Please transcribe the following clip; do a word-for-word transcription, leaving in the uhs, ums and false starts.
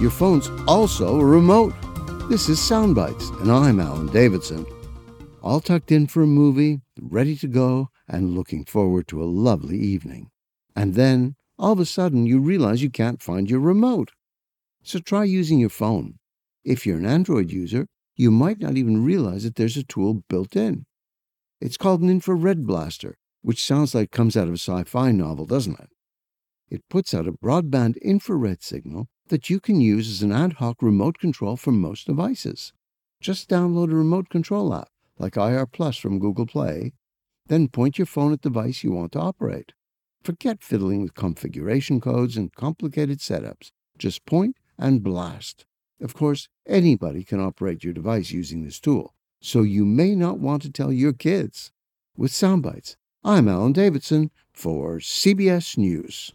Your phone's also a remote. This is Soundbites, and I'm Alan Davidson. All tucked in for a movie, ready to go, and looking forward to a lovely evening. And then, all of a sudden, you realize you can't find your remote. So try using your phone. If you're an Android user, you might not even realize that there's a tool built in. It's called an infrared blaster, which sounds like it comes out of a sci-fi novel, doesn't it? It puts out a broadband infrared signal that you can use as an ad hoc remote control for most devices. Just download a remote control app, like I R Plus from Google Play, then point your phone at the device you want to operate. Forget fiddling with configuration codes and complicated setups. Just point and blast. Of course, anybody can operate your device using this tool, so you may not want to tell your kids. With Soundbites, I'm Alan Davidson for C B S News.